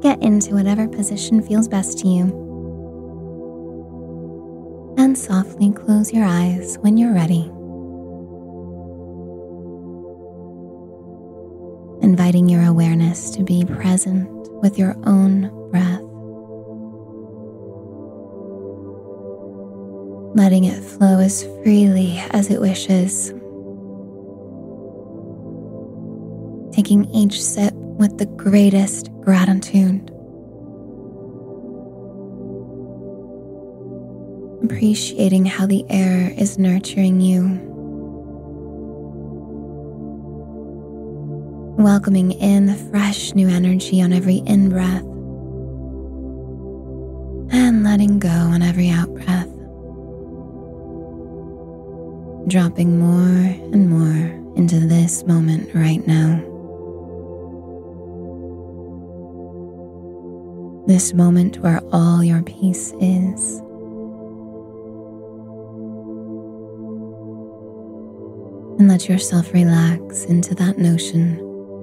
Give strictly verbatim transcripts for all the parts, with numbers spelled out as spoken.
Get into whatever position feels best to you. And softly close your eyes when you're ready. Inviting your awareness to be present with your own breath. Letting it flow as freely as it wishes. Taking each sip with the greatest gratitude. Appreciating how the air is nurturing you. Welcoming in fresh new energy on every in-breath. And letting go on every out-breath. Dropping more and more into this moment right now. This moment where all your peace is. And let yourself relax into that notion.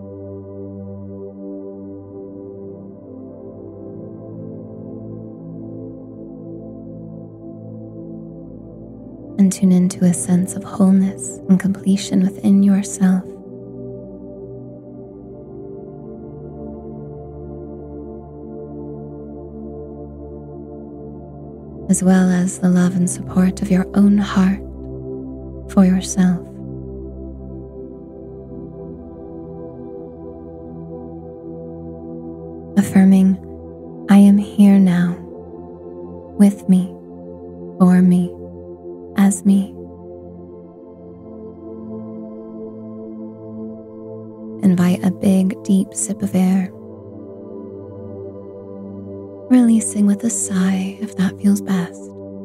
And tune into a sense of wholeness and completion within yourself. As well as the love and support of your own heart for yourself. Affirming, I am here now, with me, for me, as me. Invite a big, deep sip of air. Releasing with a sigh if that feels best.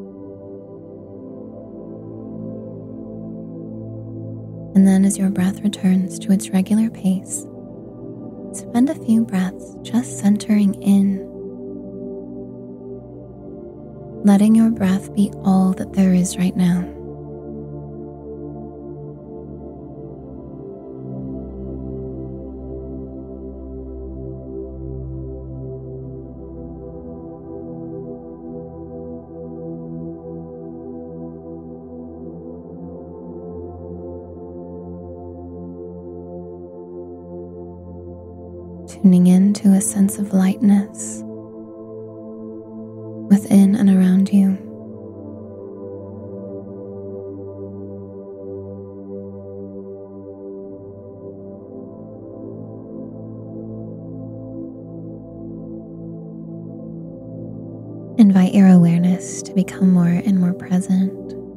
And then as your breath returns to its regular pace, spend a few breaths just centering in. Letting your breath be all that there is right now. Tuning into a sense of lightness within and around you. Invite your awareness to become more and more present.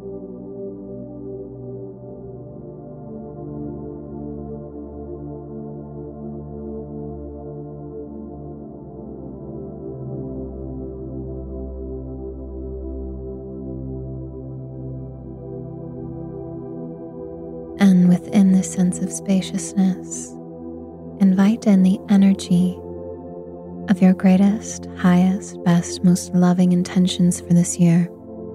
And within this sense of spaciousness, invite in the energy of your greatest, highest, best, most loving intentions for this year.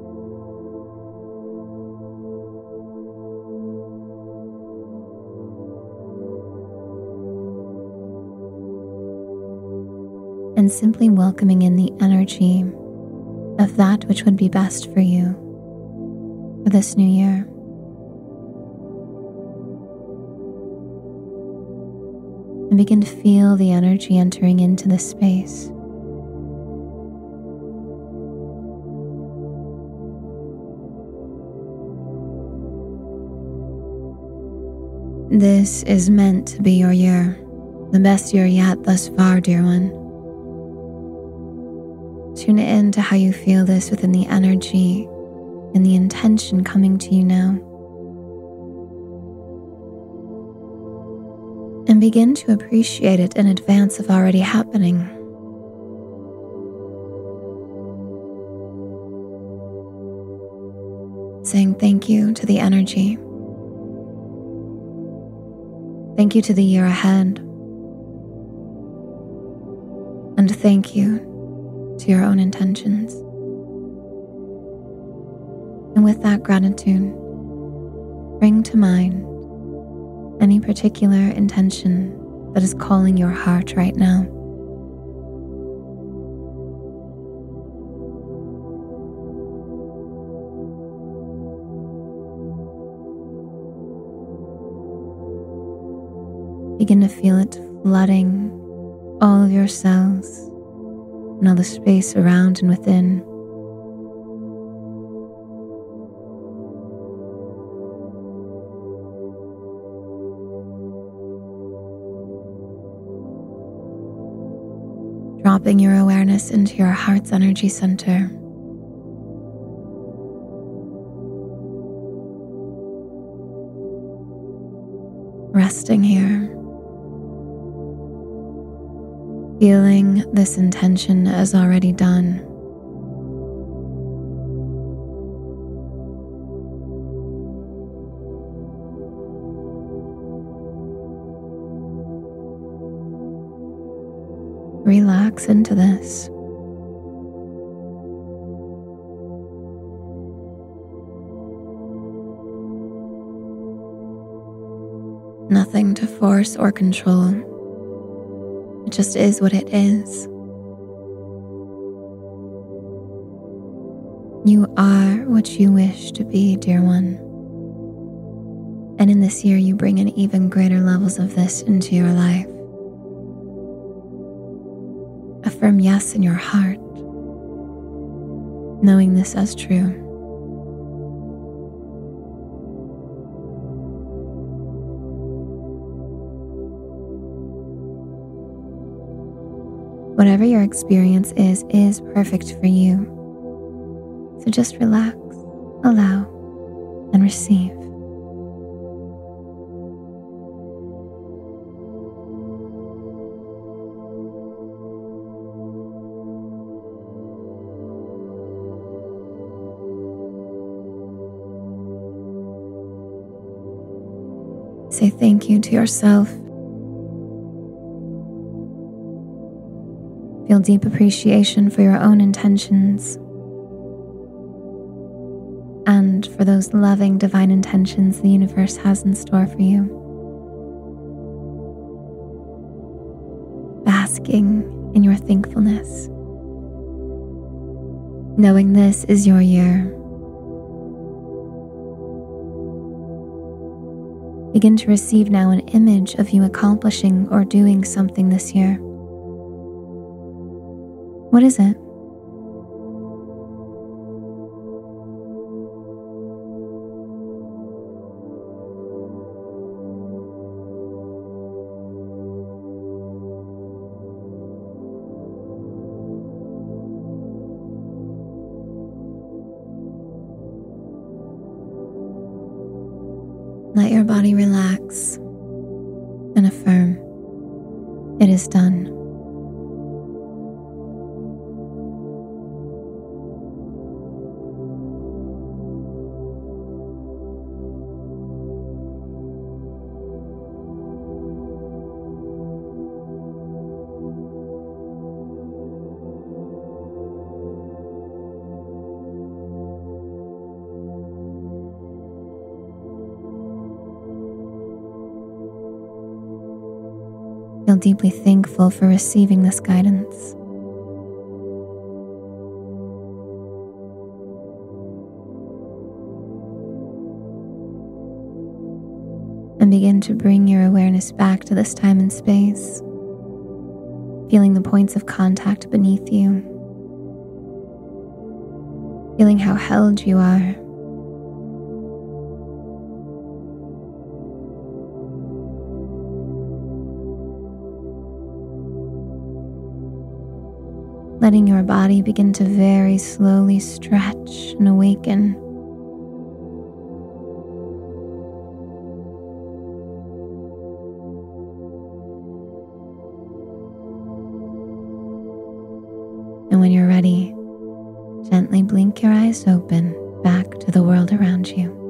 And simply welcoming in the energy of that which would be best for you for this new year. And begin to feel the energy entering into this space. This is meant to be your year, the best year yet thus far, dear one. Tune in to how you feel this within the energy and the intention coming to you now. And begin to appreciate it in advance of already happening. Saying thank you to the energy. Thank you to the year ahead. And thank you to your own intentions. And with that gratitude, bring to mind any particular intention that is calling your heart right now. feel it flooding all of your cells and all the space around and within. Dropping your awareness into your heart's energy center. Resting here, feeling this intention as already done. Relax into this. Nothing to force or control. It just is what it is. You are what you wish to be, dear one. And in this year, you bring in even greater levels of this into your life. A firm yes in your heart, knowing this as true. Whatever your experience is, is perfect for you. So just relax, allow, and receive. Say thank you to yourself. Feel deep appreciation for your own intentions and for those loving divine intentions the universe has in store for you. Basking in your thankfulness, knowing this is your year. Begin to receive now an image of you accomplishing or doing something this year. What is it? Let your body relax and affirm, it is done. Feel deeply thankful for receiving this guidance. And begin to bring your awareness back to this time and space, feeling the points of contact beneath you, feeling how held you are. Letting your body begin to very slowly stretch and awaken. And when you're ready, gently blink your eyes open back to the world around you.